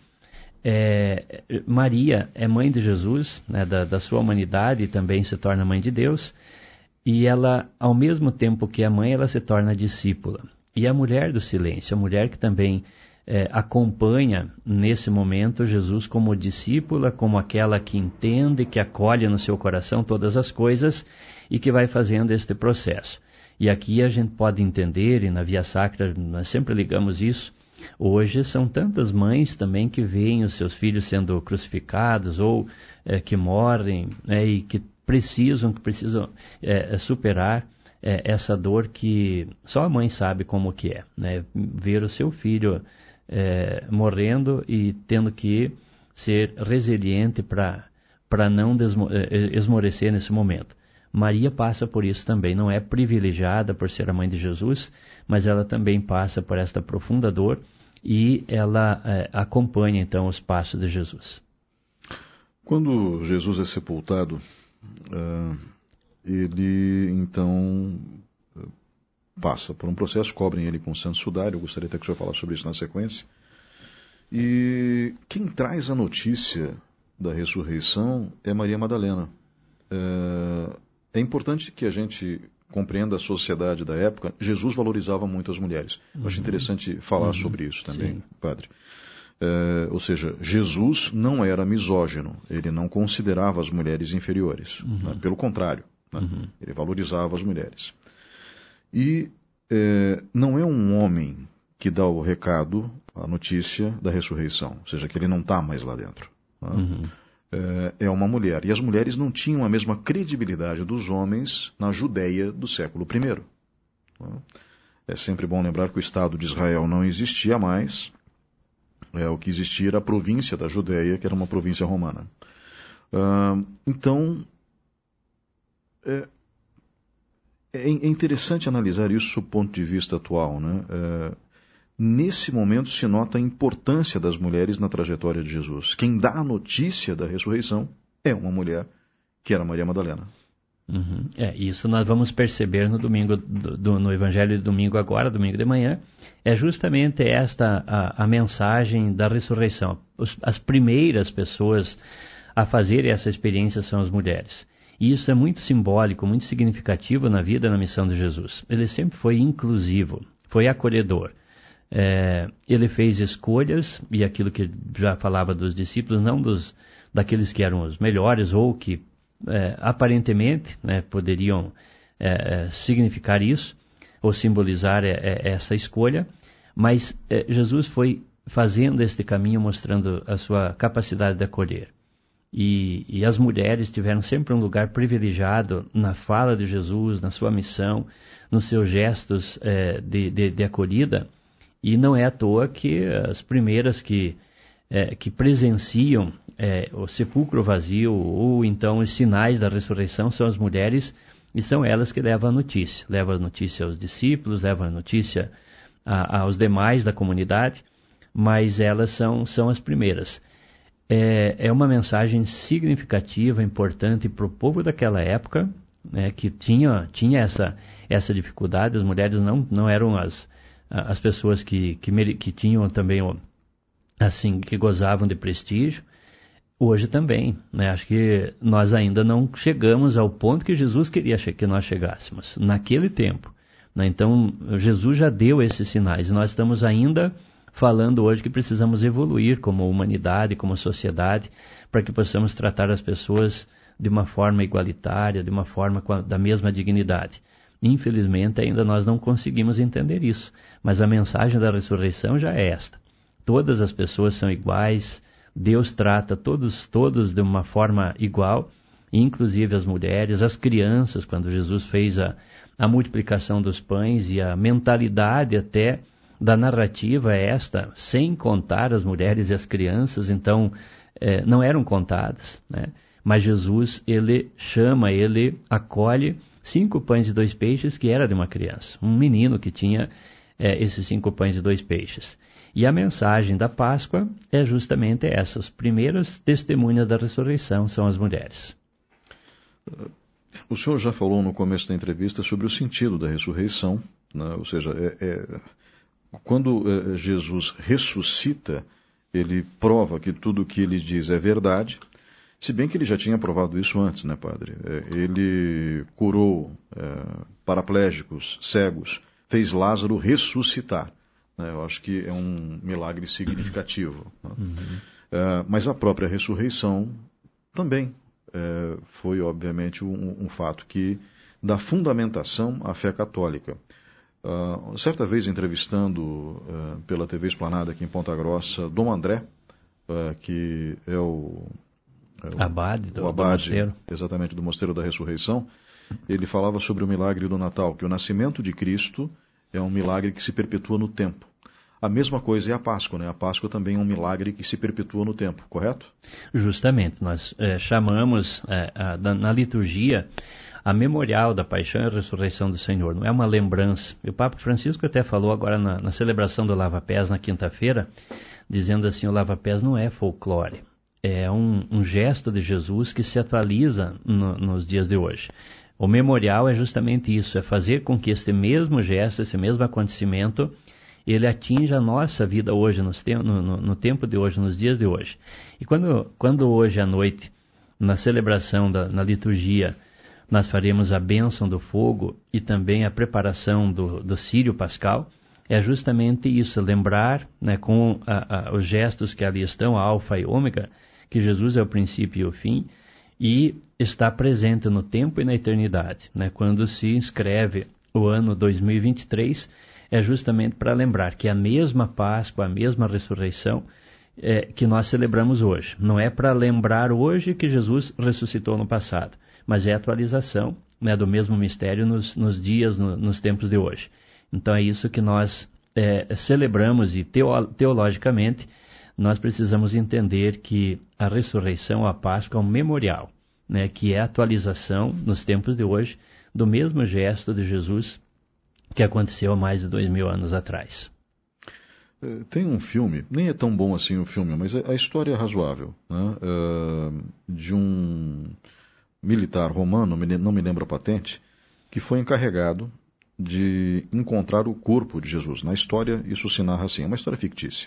É, Maria é mãe de Jesus, né, da, da sua humanidade, e também se torna mãe de Deus, e ela, ao mesmo tempo que é mãe, ela se torna discípula. E a mulher do silêncio, a mulher que também É, acompanha nesse momento Jesus como discípula, como aquela que entende, que acolhe no seu coração todas as coisas e que vai fazendo este processo. E aqui a gente pode entender, e na Via Sacra nós sempre ligamos isso, hoje são tantas mães também que veem os seus filhos sendo crucificados ou é, que morrem, né, e que precisam, que precisam é, superar é, essa dor que só a mãe sabe como que é, né, ver o seu filho É, morrendo e tendo que ser resiliente para não desmo, é, esmorecer nesse momento. Maria passa por isso também, não é privilegiada por ser a mãe de Jesus, mas ela também passa por esta profunda dor e ela é, acompanha então os passos de Jesus. Quando Jesus é sepultado, uh, ele então passa por um processo, cobrem ele com santo sudário. Eu gostaria até que o senhor falasse sobre isso na sequência. E quem traz a notícia da ressurreição é Maria Madalena. É, é importante que a gente compreenda a sociedade da época. Jesus valorizava muito as mulheres. Uhum. Eu acho interessante falar uhum. sobre isso também, Sim. padre. É, ou seja, Jesus não era misógino, ele não considerava as mulheres inferiores, uhum. né? Pelo contrário, né? Uhum. Ele valorizava as mulheres. E é, não é um homem que dá o recado, a notícia da ressurreição, ou seja, que ele não está mais lá dentro. Né? Uhum. É, é uma mulher. E as mulheres não tinham a mesma credibilidade dos homens na Judeia do século primeiro. Né? É sempre bom lembrar que o Estado de Israel não existia mais. É, o que existia era a província da Judeia, que era uma província romana. Uh, então, é, é interessante analisar isso do ponto de vista atual, né? Uh, nesse momento se nota a importância das mulheres na trajetória de Jesus. Quem dá a notícia da ressurreição é uma mulher, que era Maria Madalena. Uhum. É, isso nós vamos perceber no domingo do, do, no Evangelho de domingo agora, domingo de manhã, é justamente esta a, a mensagem da ressurreição. Os, as primeiras pessoas a fazer essa experiência são as mulheres. E isso é muito simbólico, muito significativo na vida e na missão de Jesus. Ele sempre foi inclusivo, foi acolhedor. É, ele fez escolhas, e aquilo que já falava dos discípulos, não dos, daqueles que eram os melhores ou que É, aparentemente, né, poderiam é, significar isso, ou simbolizar é, é, essa escolha, mas é, Jesus foi fazendo este caminho, mostrando a sua capacidade de acolher. E, e as mulheres tiveram sempre um lugar privilegiado na fala de Jesus, na sua missão, nos seus gestos é, de, de, de acolhida, e não é à toa que as primeiras que, é, que presenciam É, o sepulcro vazio ou então os sinais da ressurreição são as mulheres, e são elas que levam a notícia. Levam a notícia aos discípulos, levam a notícia a, aos demais da comunidade, mas elas são, são as primeiras. É, é uma mensagem significativa, importante para o povo daquela época, né, que tinha, tinha essa, essa dificuldade. As mulheres não, não eram as, as pessoas que, que, que tinham também, assim, que gozavam de prestígio. Hoje também, né? Acho que nós ainda não chegamos ao ponto que Jesus queria que nós chegássemos, naquele tempo. Né? Então, Jesus já deu esses sinais, e nós estamos ainda falando hoje que precisamos evoluir como humanidade, como sociedade, para que possamos tratar as pessoas de uma forma igualitária, de uma forma com a, da mesma dignidade. Infelizmente, ainda nós não conseguimos entender isso, mas a mensagem da ressurreição já é esta. Todas as pessoas são iguais, Deus trata todos, todos de uma forma igual, inclusive as mulheres, as crianças, quando Jesus fez a, a multiplicação dos pães, e a mentalidade até da narrativa é esta, sem contar as mulheres e as crianças, então é, não eram contadas, né? Mas Jesus, ele chama, ele acolhe cinco pães e dois peixes que era de uma criança, um menino que tinha é, esses cinco pães e dois peixes. E a mensagem da Páscoa é justamente essa. As primeiras testemunhas da ressurreição são as mulheres. O senhor já falou no começo da entrevista sobre o sentido da ressurreição, né? Ou seja, é, é, quando é, Jesus ressuscita, ele prova que tudo o que ele diz é verdade, se bem que ele já tinha provado isso antes, né, padre? É, ele curou é, paraplégicos, cegos, fez Lázaro ressuscitar. Eu acho que é um milagre significativo. Né? Uhum. É, mas a própria ressurreição também é, foi, obviamente, um, um fato que dá fundamentação à fé católica. Uh, certa vez, entrevistando uh, pela T V Esplanada aqui em Ponta Grossa, Dom André, uh, que é o, é o abade, do, o abade do mosteiro. Exatamente, do Mosteiro da Ressurreição, ele falava sobre o milagre do Natal, que o nascimento de Cristo é um milagre que se perpetua no tempo. A mesma coisa é a Páscoa, né? A Páscoa também é um milagre que se perpetua no tempo, correto? Justamente, nós é, chamamos é, a, na liturgia a memorial da paixão e ressurreição do Senhor, não é uma lembrança. E o Papa Francisco até falou agora na, na celebração do Lava Pés na quinta-feira, dizendo assim, o Lava Pés não é folclore, é um, um gesto de Jesus que se atualiza no, nos dias de hoje. O memorial é justamente isso, é fazer com que este mesmo gesto, esse mesmo acontecimento, ele atinja a nossa vida hoje, nos te- no, no, no tempo de hoje, nos dias de hoje. E quando, quando hoje à noite, na celebração, da, na liturgia, nós faremos a bênção do fogo e também a preparação do, do Círio Pascal, é justamente isso, lembrar, né, com a, a, os gestos que ali estão, alfa e ômega, que Jesus é o princípio e o fim, e está presente no tempo e na eternidade. Né? Quando se inscreve o ano dois mil e vinte e três, é justamente para lembrar que a mesma Páscoa, a mesma ressurreição é, que nós celebramos hoje. Não é para lembrar hoje que Jesus ressuscitou no passado, mas é a atualização, né, do mesmo mistério nos, nos dias, no, nos tempos de hoje. Então é isso que nós é, celebramos e teo, teologicamente nós precisamos entender que a ressurreição, a Páscoa, é um memorial, né, que é a atualização nos tempos de hoje do mesmo gesto de Jesus que aconteceu há mais de dois mil anos atrás. Tem um filme, nem é tão bom assim o filme, mas a história é razoável, né, de um militar romano, não me lembro a patente, que foi encarregado de encontrar o corpo de Jesus. Na história, isso se narra assim, é uma história fictícia.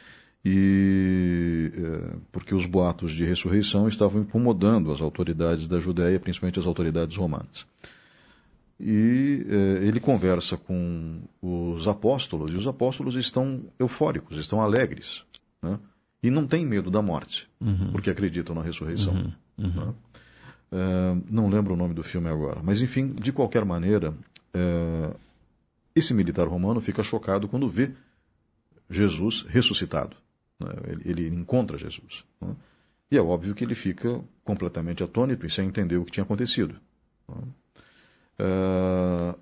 E é, porque os boatos de ressurreição estavam incomodando as autoridades da Judéia, principalmente as autoridades romanas. E é, ele conversa com os apóstolos, e os apóstolos estão eufóricos, estão alegres, né? E não têm medo da morte, uhum. porque acreditam na ressurreição. Uhum. Uhum. Né? É, não lembro o nome do filme agora, mas enfim, de qualquer maneira, é, esse militar romano fica chocado quando vê Jesus ressuscitado. Né? Ele, ele encontra Jesus. Né? E é óbvio que ele fica completamente atônito e sem entender o que tinha acontecido. Né? É,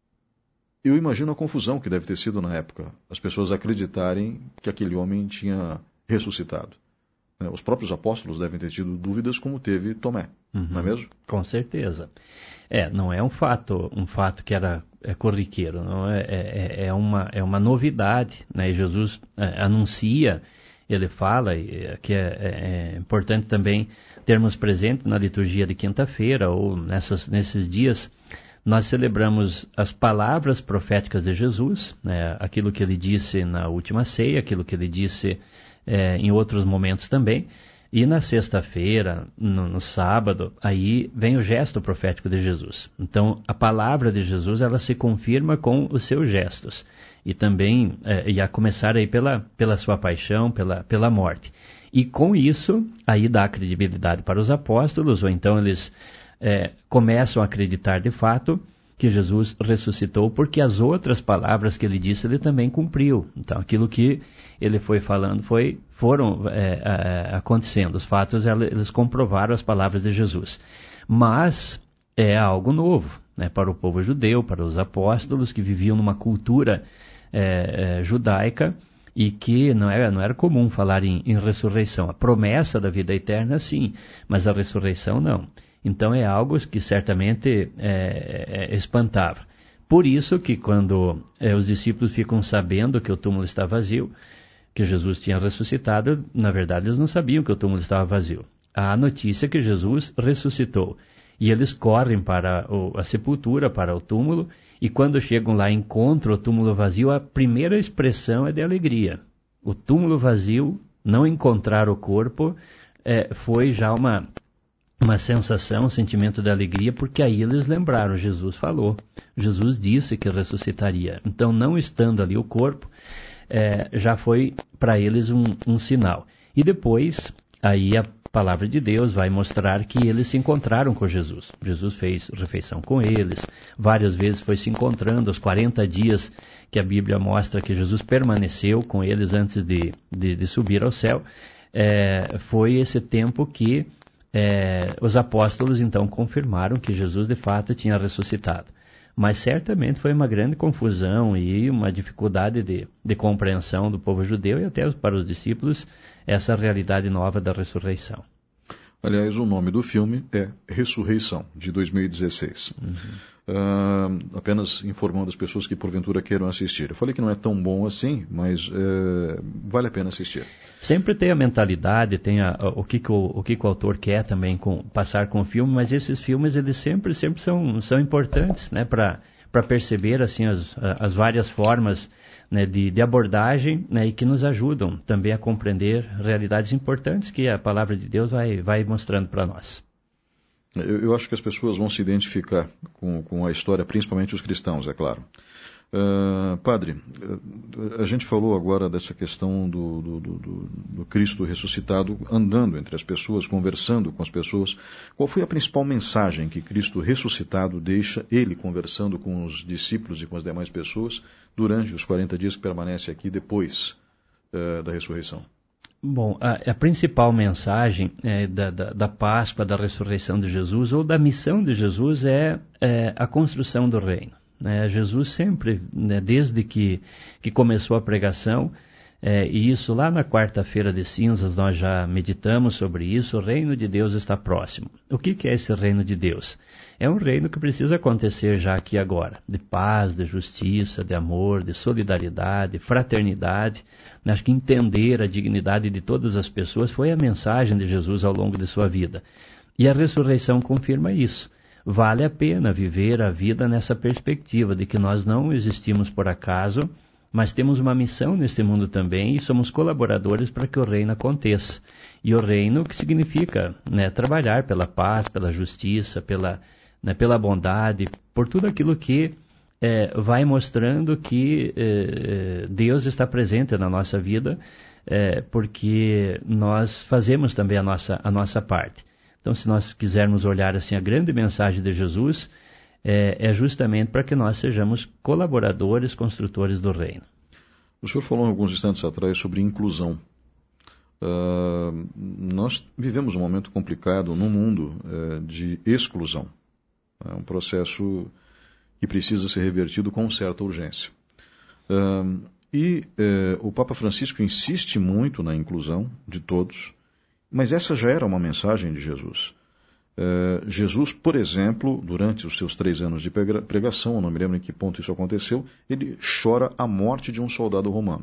eu imagino a confusão que deve ter sido na época, as pessoas acreditarem que aquele homem tinha ressuscitado. Os próprios apóstolos devem ter tido dúvidas, como teve Tomé, uhum. não é mesmo? Com certeza. É, não é um fato, um fato que era é corriqueiro, não é, é, é, uma, é uma novidade, né? Jesus é, anuncia, ele fala, é, que é, é importante também termos presente na liturgia de quinta-feira ou nessas, nesses dias, nós celebramos as palavras proféticas de Jesus, né? Aquilo que ele disse na última ceia, aquilo que ele disse É, em outros momentos também, e na sexta-feira, no, no sábado, aí vem o gesto profético de Jesus. Então, a palavra de Jesus, ela se confirma com os seus gestos, e também, é, e a começar aí pela, pela sua paixão, pela, pela morte. E com isso, aí dá credibilidade para os apóstolos, ou então eles é, começam a acreditar de fato que Jesus ressuscitou, porque as outras palavras que ele disse, ele também cumpriu. Então, aquilo que ele foi falando foi, foram é, é, acontecendo. Os fatos, eles comprovaram as palavras de Jesus. Mas é algo novo, né, para o povo judeu, para os apóstolos que viviam numa cultura é, é, judaica e que não era, não era comum falar em, em ressurreição. A promessa da vida eterna, sim, mas a ressurreição, não. Então é algo que certamente é, é, espantava. Por isso que quando é, os discípulos ficam sabendo que o túmulo está vazio, que Jesus tinha ressuscitado, na verdade eles não sabiam que o túmulo estava vazio. Há a notícia que Jesus ressuscitou. E eles correm para o, a sepultura, para o túmulo, e quando chegam lá e encontram o túmulo vazio, a primeira expressão é de alegria. O túmulo vazio, não encontrar o corpo, é, foi já uma... uma sensação, um sentimento de alegria, porque aí eles lembraram, Jesus falou, Jesus disse que ressuscitaria. Então, não estando ali o corpo, é, já foi para eles um, um sinal. E depois, aí a palavra de Deus vai mostrar que eles se encontraram com Jesus. Jesus fez refeição com eles, várias vezes foi se encontrando, os quarenta dias que a Bíblia mostra que Jesus permaneceu com eles antes de, de, de subir ao céu, é, foi esse tempo que É, os apóstolos então confirmaram que Jesus de fato tinha ressuscitado. Mas certamente foi uma grande confusão e uma dificuldade de, de compreensão do povo judeu e até para os discípulos essa realidade nova da ressurreição. Aliás, o nome do filme é Ressurreição, de dois mil e dezesseis. Uhum. Uh, apenas informando as pessoas que porventura queiram assistir. Eu falei que não é tão bom assim, mas uh, vale a pena assistir. Sempre tem a mentalidade, tem a, a, o, que, que, o, o que, que o autor quer também com, passar com o filme, mas esses filmes eles sempre, sempre são, são importantes, né, para perceber assim, as, as várias formas, né, de, de abordagem, né, e que nos ajudam também a compreender realidades importantes que a palavra de Deus vai, vai mostrando para nós. Eu, eu acho que as pessoas vão se identificar com, com a história, principalmente os cristãos, é claro. Uh, padre, a gente falou agora dessa questão do, do, do, do Cristo ressuscitado andando entre as pessoas, conversando com as pessoas. Qual foi a principal mensagem que Cristo ressuscitado deixa, ele conversando com os discípulos e com as demais pessoas, durante os quarenta dias que permanece aqui depois uh, da ressurreição? Bom, a, a principal mensagem é, da, da, da Páscoa, da ressurreição de Jesus, ou da missão de Jesus, é, é a construção do reino. Né? Jesus sempre, né, desde que, que começou a pregação, é, e isso lá na quarta-feira de cinzas nós já meditamos sobre isso, o reino de Deus está próximo. O que, que é esse reino de Deus? É um reino que precisa acontecer já aqui agora, de paz, de justiça, de amor, de solidariedade, fraternidade. Acho que entender a dignidade de todas as pessoas foi a mensagem de Jesus ao longo de sua vida. E a ressurreição confirma isso. Vale a pena viver a vida nessa perspectiva de que nós não existimos por acaso, mas temos uma missão neste mundo também e somos colaboradores para que o reino aconteça. E o reino que significa, né, trabalhar pela paz, pela justiça, pela, né, pela bondade, por tudo aquilo que é, vai mostrando que é, Deus está presente na nossa vida, é, porque nós fazemos também a nossa, a nossa parte. Então, se nós quisermos olhar assim a grande mensagem de Jesus, é, é justamente para que nós sejamos colaboradores, construtores do reino. O senhor falou alguns instantes atrás sobre inclusão. Uh, nós vivemos um momento complicado no mundo uh, de exclusão. É um processo que precisa ser revertido com certa urgência. Uh, e uh, o Papa Francisco insiste muito na inclusão de todos. Mas essa já era uma mensagem de Jesus. Uh, Jesus, por exemplo, durante os seus três anos de pregação, eu não me lembro em que ponto isso aconteceu, ele chora a morte de um soldado romano.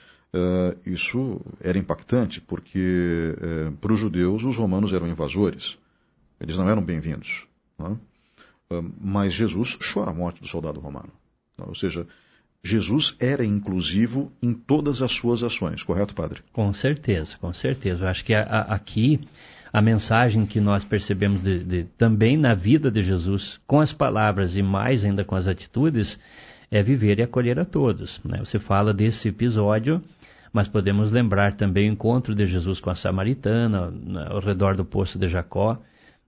Uh, isso era impactante, porque uh, para os judeus os romanos eram invasores. Eles não eram bem-vindos. Né? Uh, mas Jesus chora a morte do soldado romano. Né? Ou seja, Jesus era inclusivo em todas as suas ações, correto, padre? Com certeza, com certeza. Eu acho que a, a, aqui a mensagem que nós percebemos de, de, também na vida de Jesus, com as palavras e mais ainda com as atitudes, é viver e acolher a todos. Né? Você fala desse episódio, mas podemos lembrar também o encontro de Jesus com a samaritana, ao redor do poço de Jacó.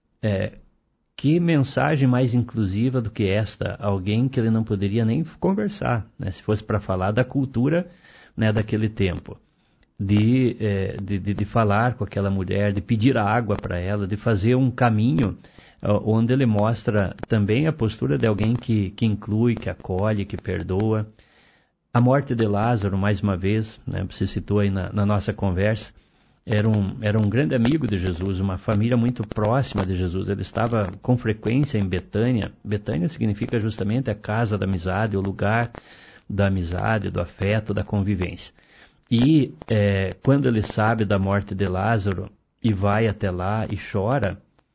É, Que mensagem mais inclusiva do que esta? Alguém que ele não poderia nem conversar, né, se fosse para falar da cultura, né, daquele tempo. De, é, de, de, de falar com aquela mulher, de pedir água para ela, de fazer um caminho uh, onde ele mostra também a postura de alguém que, que inclui, que acolhe, que perdoa. A morte de Lázaro, mais uma vez, né, você citou aí na, na nossa conversa, Era um, era um grande amigo de Jesus, uma família muito próxima de Jesus. Ele estava com frequência em Betânia. Betânia significa justamente a casa da amizade, o lugar da amizade, do afeto, da convivência. E é, quando ele sabe da morte de Lázaro e vai até lá e chora,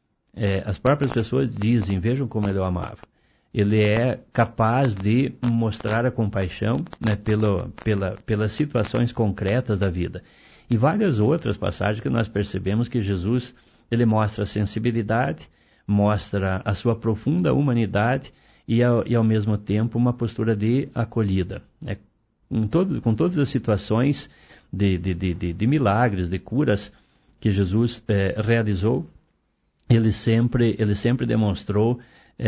é, as próprias pessoas dizem, vejam como ele o amava. Ele é capaz de mostrar a compaixão, né, pelo, pela, pelas situações concretas da vida. E várias outras passagens que nós percebemos que Jesus, ele mostra a sensibilidade, mostra a sua profunda humanidade e ao, e ao mesmo tempo uma postura de acolhida. É, em todo, com todas as situações de, de, de, de, de milagres, de curas que Jesus é, realizou, ele sempre, ele sempre demonstrou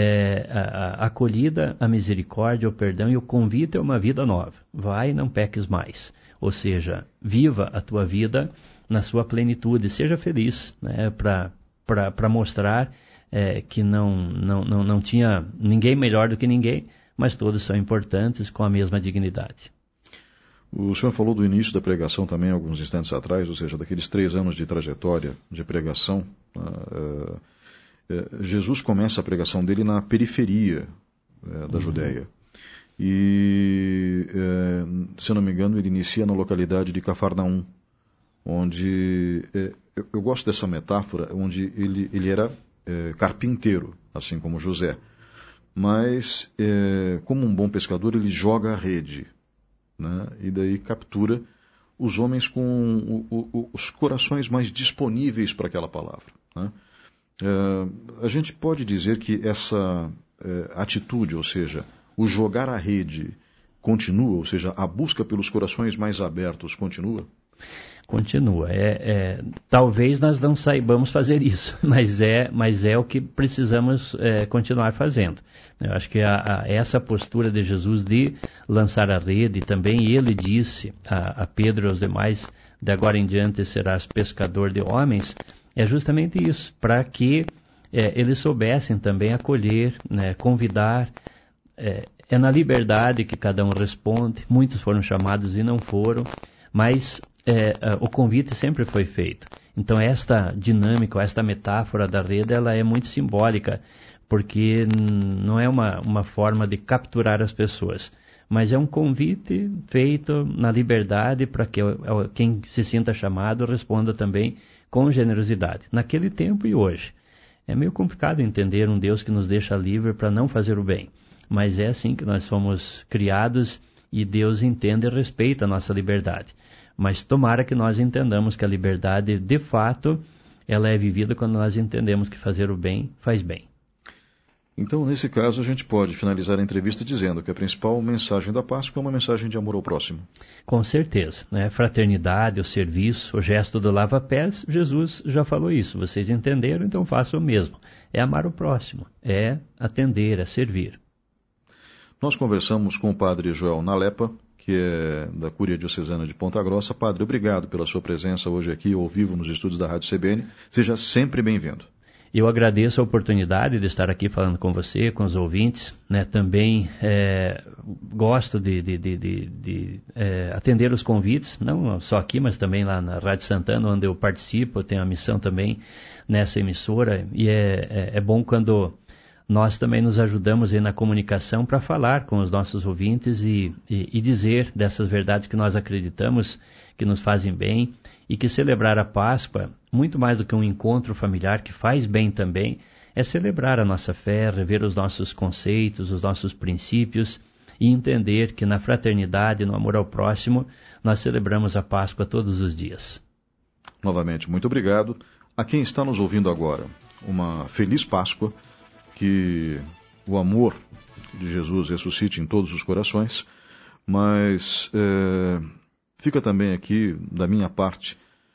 é, a, a acolhida, a misericórdia, o perdão e o convite a uma vida nova. Vai e não peques mais. Ou seja, viva a tua vida na sua plenitude, seja feliz, né, para mostrar é, que não, não, não, não tinha ninguém melhor do que ninguém, mas todos são importantes com a mesma dignidade. O senhor falou do início da pregação também alguns instantes atrás, ou seja, daqueles três anos de trajetória de pregação. Uh, uh, Jesus começa a pregação dele na periferia uh, da uhum. Judéia. E, é, se eu não me engano, ele inicia na localidade de Cafarnaum, onde, é, eu, eu gosto dessa metáfora, onde ele, ele era é, carpinteiro, assim como José, mas, é, como um bom pescador, ele joga a rede, né, e daí captura os homens com o, o, os corações mais disponíveis para aquela palavra. Né. É, a gente pode dizer que essa é, atitude, ou seja, o jogar a rede continua, ou seja, a busca pelos corações mais abertos continua? Continua. É, é, talvez nós não saibamos fazer isso, mas é, mas é o que precisamos é, continuar fazendo. Eu acho que a, a, essa postura de Jesus de lançar a rede, também ele disse a, a Pedro e aos demais, de agora em diante serás pescador de homens, é justamente isso, para que é, eles soubessem também acolher, né, convidar. É, é na liberdade que cada um responde, muitos foram chamados e não foram, mas É, o convite sempre foi feito. Então esta dinâmica, esta metáfora da rede, ela é muito simbólica, porque não é uma, uma forma de capturar as pessoas, mas é um convite feito na liberdade para que quem se sinta chamado responda também com generosidade, naquele tempo e hoje. É meio complicado entender um Deus que nos deixa livre para não fazer o bem, mas é assim que nós fomos criados e Deus entende e respeita a nossa liberdade. Mas tomara que nós entendamos que a liberdade, de fato, ela é vivida quando nós entendemos que fazer o bem faz bem. Então, nesse caso, a gente pode finalizar a entrevista dizendo que a principal mensagem da Páscoa é uma mensagem de amor ao próximo. Com certeza, né? Fraternidade, o serviço, o gesto do lava-pés, Jesus já falou isso. Vocês entenderam, então façam o mesmo. É amar o próximo, é atender, é servir. Nós conversamos com o padre Joel Nalepa, que é da Cúria Diocesana de Ponta Grossa. Padre, obrigado pela sua presença hoje aqui ao vivo nos estúdios da Rádio C B N. Seja sempre bem-vindo. Eu agradeço a oportunidade de estar aqui falando com você, com os ouvintes. Né? Também é, gosto de, de, de, de, de é, atender os convites, não só aqui, mas também lá na Rádio Santana, onde eu participo. Eu tenho a missão também nessa emissora. E é, é, é bom quando nós também nos ajudamos aí na comunicação para falar com os nossos ouvintes e, e, e dizer dessas verdades que nós acreditamos, que nos fazem bem, e que celebrar a Páscoa, muito mais do que um encontro familiar que faz bem também, é celebrar a nossa fé, rever os nossos conceitos, os nossos princípios e entender que na fraternidade, no amor ao próximo, nós celebramos a Páscoa todos os dias. Novamente, muito obrigado. A quem está nos ouvindo agora, uma feliz Páscoa. Que o amor de Jesus ressuscite em todos os corações, mas é, fica também aqui, da minha parte,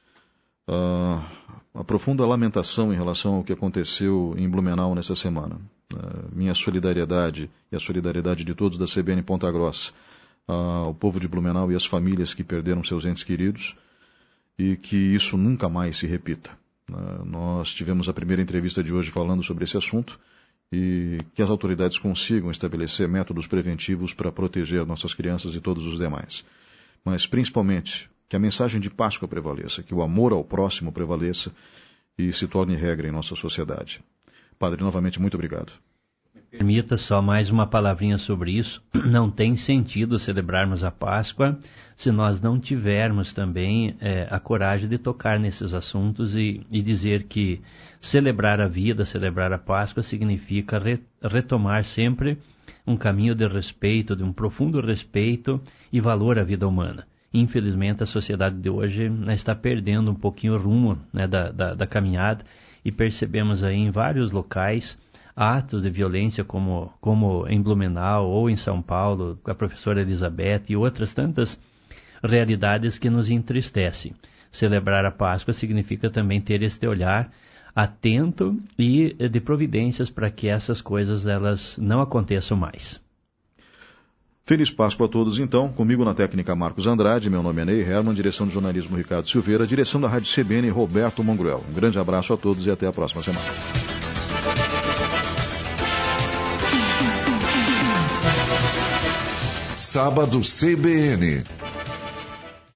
a, a profunda lamentação em relação ao que aconteceu em Blumenau nessa semana. A minha solidariedade e a solidariedade de todos da C B N Ponta Grossa ao povo de Blumenau e às famílias que perderam seus entes queridos, e que isso nunca mais se repita. Nós tivemos a primeira entrevista de hoje falando sobre esse assunto, e que as autoridades consigam estabelecer métodos preventivos para proteger nossas crianças e todos os demais. Mas, principalmente, que a mensagem de Páscoa prevaleça, que o amor ao próximo prevaleça e se torne regra em nossa sociedade. Padre, novamente, muito obrigado. Permita só mais uma palavrinha sobre isso. Não tem sentido celebrarmos a Páscoa se nós não tivermos também é, a coragem de tocar nesses assuntos e, e dizer que celebrar a vida, celebrar a Páscoa significa re, retomar sempre um caminho de respeito, de um profundo respeito e valor à vida humana. Infelizmente, a sociedade de hoje, né, está perdendo um pouquinho o rumo, né, da, da, da caminhada, e percebemos aí em vários locais atos de violência como, como em Blumenau ou em São Paulo, com a professora Elizabeth e outras tantas realidades que nos entristecem. Celebrar a Páscoa significa também ter este olhar atento e de providências para que essas coisas elas não aconteçam mais. Feliz Páscoa a todos, então. Comigo na técnica Marcos Andrade, meu nome é Ney Herman, direção de jornalismo Ricardo Silveira, direção da Rádio C B N Roberto Mongruel. Um grande abraço a todos e até a próxima semana. Sábado C B N.